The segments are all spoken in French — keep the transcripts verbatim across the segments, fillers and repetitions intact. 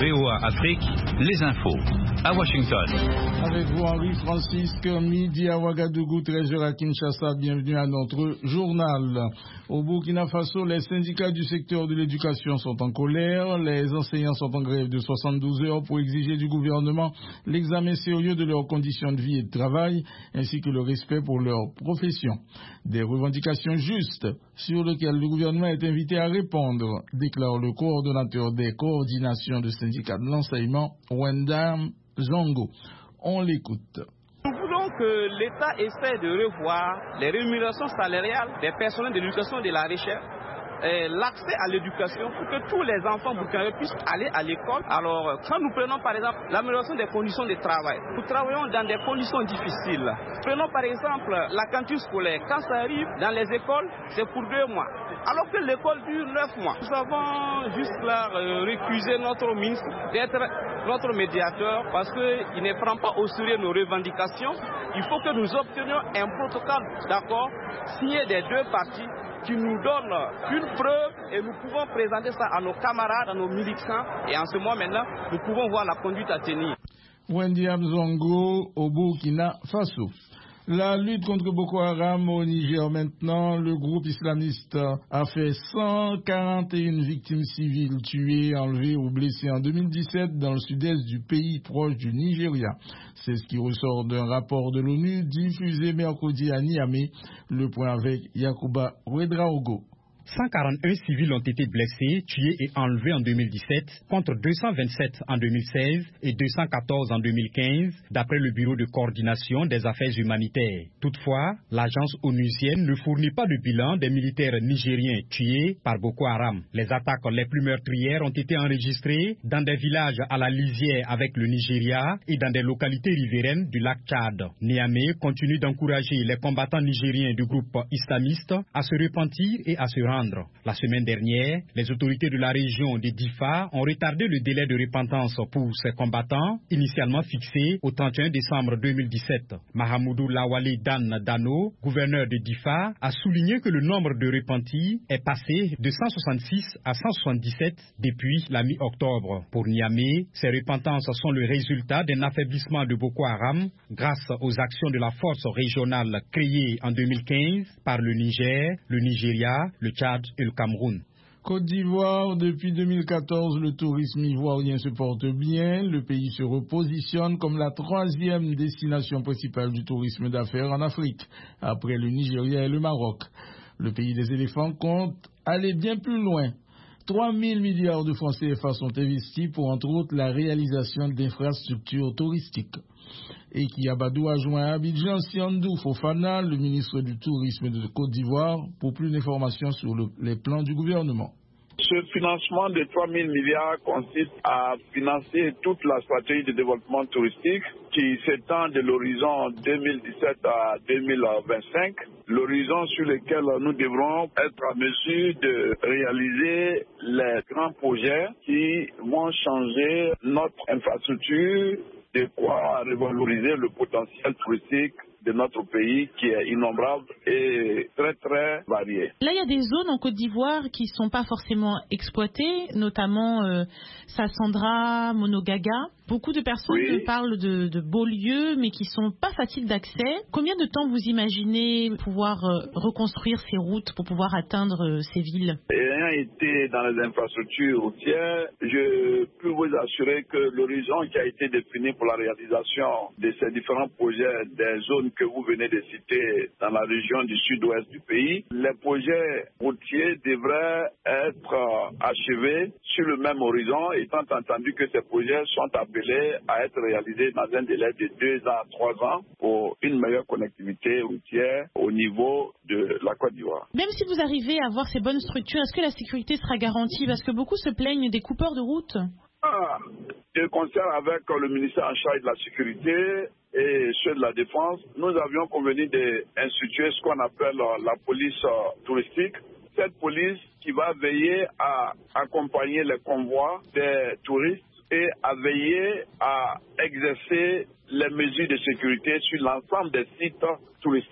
V O A Afrique, les infos. À Washington. Avec vous, Henri Francisque, midi à Ouagadougou, treize heures à Kinshasa. Bienvenue à notre journal. Au Burkina Faso, les syndicats du secteur de l'éducation sont en colère. Les enseignants sont en grève de soixante-douze heures pour exiger du gouvernement l'examen sérieux de leurs conditions de vie et de travail, ainsi que le respect pour leur profession. Des revendications justes sur lesquelles le gouvernement est invité à répondre, déclare le coordonnateur des coordinations de syndicats de l'enseignement, Wendam Zongo. On l'écoute. Nous voulons que l'État essaie de revoir les rémunérations salariales des personnels de l'éducation et de la recherche, l'accès à l'éducation pour que tous les enfants burkinabés puissent aller à l'école. Alors, quand nous prenons par exemple l'amélioration des conditions de travail, nous travaillons dans des conditions difficiles. Prenons par exemple la cantine scolaire. Quand ça arrive dans les écoles, c'est pour deux mois. Alors que l'école dure neuf mois. Nous avons jusque-là euh, récusé notre ministre d'être notre médiateur parce qu'il ne prend pas au sérieux nos revendications. Il faut que nous obtenions un protocole d'accord signé des deux parties qui nous donne une preuve et nous pouvons présenter ça à nos camarades, à nos militants et en ce moment maintenant, nous pouvons voir la conduite à tenir. Wendy Amzongo au Burkina Faso. La lutte contre Boko Haram au Niger maintenant, le groupe islamiste a fait cent quarante et une victimes civiles tuées, enlevées ou blessées en deux mille dix-sept dans le sud-est du pays proche du Nigeria. C'est ce qui ressort d'un rapport de l'ONU diffusé mercredi à Niamey. Le point avec Yacouba Ouedraogo. cent quarante-et un civils ont été blessés, tués et enlevés en deux mille dix-sept, contre deux cent vingt-sept en deux mille seize et deux cent quatorze en deux mille quinze, d'après le Bureau de coordination des affaires humanitaires. Toutefois, l'agence onusienne ne fournit pas de bilan des militaires nigériens tués par Boko Haram. Les attaques les plus meurtrières ont été enregistrées dans des villages à la lisière avec le Nigeria et dans des localités riveraines du lac Tchad. Niamey continue d'encourager les combattants nigériens du groupe islamiste à se repentir et à se rendre. La semaine dernière, les autorités de la région de Difa ont retardé le délai de repentance pour ces combattants, initialement fixé au trente et un décembre deux mille dix-sept. Mahamoudou Lawali Dan Dano, gouverneur de Difa, a souligné que le nombre de repentis est passé de cent soixante-six à cent soixante-dix-sept depuis la mi-octobre. Pour Niamey, ces repentances sont le résultat d'un affaiblissement de Boko Haram grâce aux actions de la force régionale créée en deux mille quinze par le Niger, le Nigeria, le Tchad et le Cameroun. Côte d'Ivoire, depuis deux mille quatorze, le tourisme ivoirien se porte bien. Le pays se repositionne comme la troisième destination principale du tourisme d'affaires en Afrique, après le Nigeria et le Maroc. Le pays des éléphants compte aller bien plus loin. trois mille milliards de francs C F A sont investis pour, entre autres, la réalisation d'infrastructures touristiques. Et qui Abadou a joint à Abidjan Siandou Fofana, le ministre du Tourisme de Côte d'Ivoire, pour plus d'informations sur le, les plans du gouvernement. Ce financement de trois mille milliards consiste à financer toute la stratégie de développement touristique qui s'étend de l'horizon deux mille dix-sept à deux mille vingt-cinq, l'horizon sur lequel nous devrons être en mesure de réaliser les grands projets qui vont changer notre infrastructure, de quoi revaloriser le potentiel touristique de notre pays qui est innombrable et très très varié. Là, il y a des zones en Côte d'Ivoire qui ne sont pas forcément exploitées, notamment euh, Sassandra, Monogaga. Beaucoup de personnes oui. parlent de, de beaux lieux, mais qui ne sont pas faciles d'accès. Combien de temps vous imaginez pouvoir euh, reconstruire ces routes pour pouvoir atteindre euh, ces villes? Ayant été dans les infrastructures routières, je peux vous assurer que l'horizon qui a été défini pour la réalisation de ces différents projets des zones que vous venez de citer dans la région du sud-ouest du pays, les projets routiers devraient être achevés sur le même horizon, étant entendu que ces projets sont appelés à être réalisés dans un délai de deux à trois ans pour une meilleure connectivité routière au niveau de la Côte d'Ivoire. Même si vous arrivez à avoir ces bonnes structures, est-ce que la sécurité sera garantie? Parce que beaucoup se plaignent des coupeurs de route. Ah, de concert avec le ministère en charge de la sécurité et ceux de la défense, nous avions convenu d'instituer ce qu'on appelle la police touristique. Cette police qui va veiller à accompagner les convois des touristes et à veiller à exercer les mesures de sécurité sur l'ensemble des sites touristiques.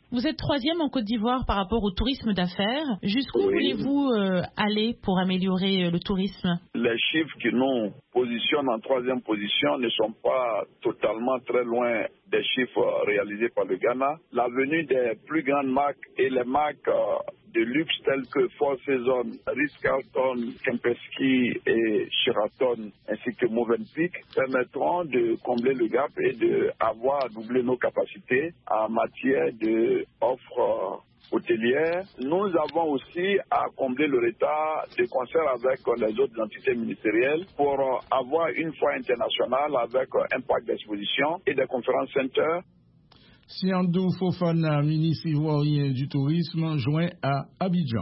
Vous êtes troisième en Côte d'Ivoire par rapport au tourisme d'affaires. Jusqu'où oui. voulez-vous euh, aller pour améliorer euh, le tourisme? Les chiffres qui nous positionnent en troisième position ne sont pas totalement très loin des chiffres réalisés par le Ghana. La venue des plus grandes marques et les marques euh, de luxe telles que Four Seasons, Ritz-Carlton, Kempinski et Sheraton, ainsi que Movenpick, permettront de combler le gap et d'avoir doublé nos capacités en matière d'offres hôtelières. Nous avons aussi à combler le retard de concert avec les autres entités ministérielles pour avoir une foire internationale avec un parc d'exposition et des conférences centers. Siandou Fofana, ministre ivoirien du tourisme, joint à Abidjan.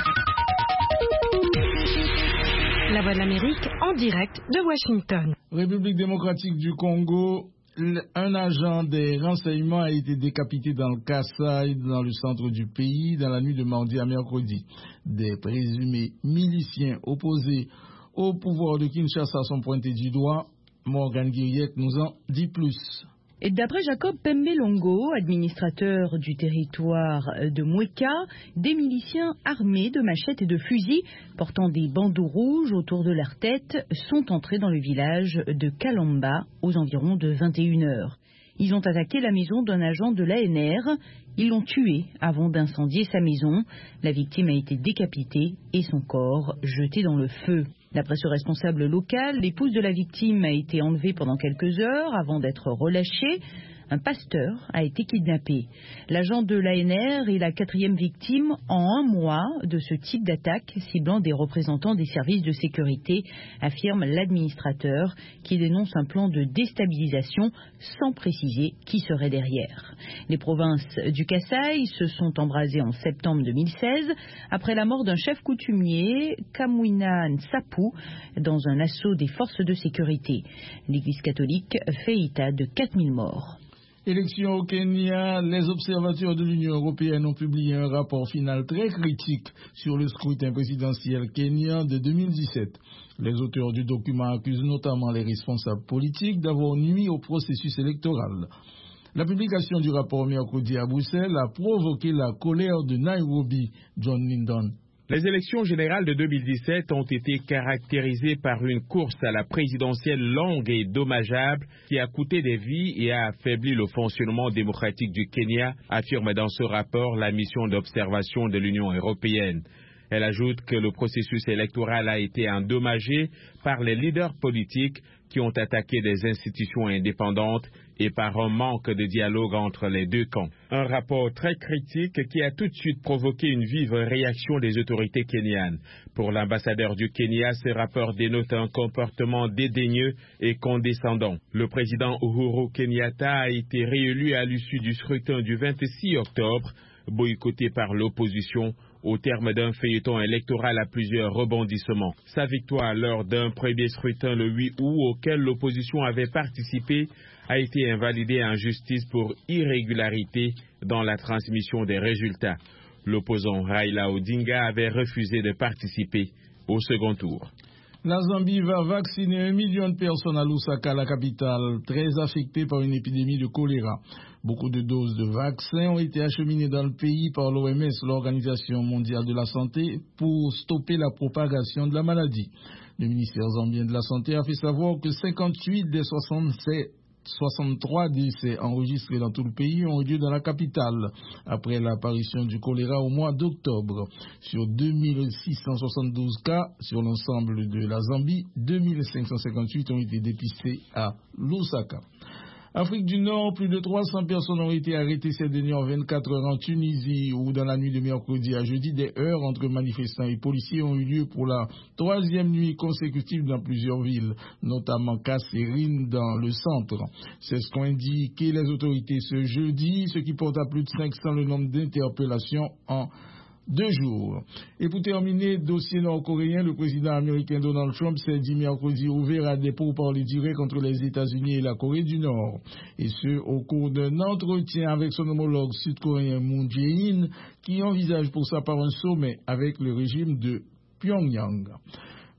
La Voix de l'Amérique en direct de Washington. République démocratique du Congo, un agent des renseignements a été décapité dans le Kasaï, dans le centre du pays, dans la nuit de mardi à mercredi. Des présumés miliciens opposés au pouvoir de Kinshasa sont pointés du doigt. Morgan Guiriec nous en dit plus. Et d'après Jacob Pembelongo, administrateur du territoire de Moueka, des miliciens armés de machettes et de fusils, portant des bandeaux rouges autour de leur tête, sont entrés dans le village de Kalamba aux environs de vingt et une heures. Ils ont attaqué la maison d'un agent de l'A N R. Ils l'ont tué avant d'incendier sa maison. La victime a été décapitée et son corps jeté dans le feu. D'après ce responsable local, l'épouse de la victime a été enlevée pendant quelques heures avant d'être relâchée. Un pasteur a été kidnappé. L'agent de l'A N R est la quatrième victime en un mois de ce type d'attaque ciblant des représentants des services de sécurité, affirme l'administrateur qui dénonce un plan de déstabilisation sans préciser qui serait derrière. Les provinces du Kasaï se sont embrasées en septembre deux mille seize après la mort d'un chef coutumier, Kamwina Nsapu, dans un assaut des forces de sécurité. L'Église catholique fait état de quatre mille morts. Élection au Kenya, les observateurs de l'Union européenne ont publié un rapport final très critique sur le scrutin présidentiel kenyan de deux mille dix-sept. Les auteurs du document accusent notamment les responsables politiques d'avoir nui au processus électoral. La publication du rapport mercredi à Bruxelles a provoqué la colère de Nairobi. John Lyndon. Les élections générales de deux mille dix-sept ont été caractérisées par une course à la présidentielle longue et dommageable qui a coûté des vies et a affaibli le fonctionnement démocratique du Kenya, affirme dans ce rapport la mission d'observation de l'Union européenne. Elle ajoute que le processus électoral a été endommagé par les leaders politiques qui ont attaqué des institutions indépendantes et par un manque de dialogue entre les deux camps. Un rapport très critique qui a tout de suite provoqué une vive réaction des autorités kenyanes. Pour l'ambassadeur du Kenya, ce rapport dénote un comportement dédaigneux et condescendant. Le président Uhuru Kenyatta a été réélu à l'issue du scrutin du vingt-six octobre, boycotté par l'opposition, au terme d'un feuilleton électoral à plusieurs rebondissements. Sa victoire lors d'un premier scrutin le huit août auquel l'opposition avait participé a été invalidée en justice pour irrégularité dans la transmission des résultats. L'opposant Raila Odinga avait refusé de participer au second tour. La Zambie va vacciner un million de personnes à Lusaka, la capitale, très affectée par une épidémie de choléra. Beaucoup de doses de vaccins ont été acheminées dans le pays par l'O M S, l'Organisation mondiale de la santé, pour stopper la propagation de la maladie. Le ministère zambien de la Santé a fait savoir que cinquante-huit des soixante-sept soixante-trois décès enregistrés dans tout le pays ont eu lieu dans la capitale après l'apparition du choléra au mois d'octobre. Sur deux mille six cent soixante-douze cas sur l'ensemble de la Zambie, deux mille cinq cent cinquante-huit ont été dépistés à Lusaka. Afrique du Nord, plus de trois cents personnes ont été arrêtées ces dernières vingt-quatre heures en Tunisie, où dans la nuit de mercredi à jeudi, des heurts entre manifestants et policiers ont eu lieu pour la troisième nuit consécutive dans plusieurs villes, notamment Kasserine dans le centre. C'est ce qu'ont indiqué les autorités ce jeudi, ce qui porte à plus de cinq cents le nombre d'interpellations en deux jours. Et pour terminer, dossier nord-coréen, le président américain Donald Trump s'est dit mercredi ouvert à des pourparlers directs entre les États-Unis et la Corée du Nord. Et ce, au cours d'un entretien avec son homologue sud-coréen Moon Jae-in, qui envisage pour sa part un sommet avec le régime de Pyongyang.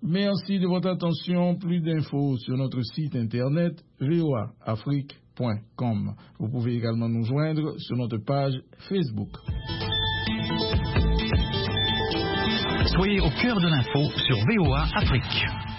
Merci de votre attention. Plus d'infos sur notre site internet v o a afrique point com. Vous pouvez également nous joindre sur notre page Facebook. Soyez au cœur de l'info sur V O A Afrique.